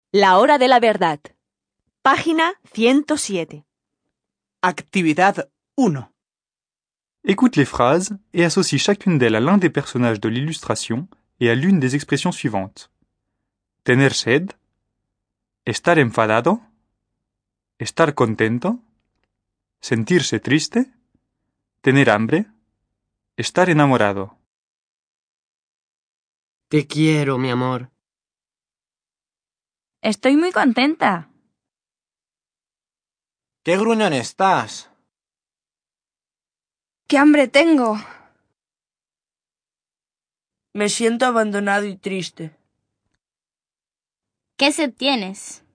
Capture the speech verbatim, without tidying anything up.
La hora de la verdad. Página ciento siete. Actividad uno. Écoute les phrases et associe chacune d'elles à l'un des personnages de l'illustration et à l'une des expressions suivantes. Tener sed, estar enfadado, estar contento, sentirse triste, tener hambre, estar enamorado. Te quiero, mi amor. Estoy muy contenta. ¿Qué gruñón estás? ¡Qué hambre tengo! Me siento abandonado y triste. ¿Qué sed tienes?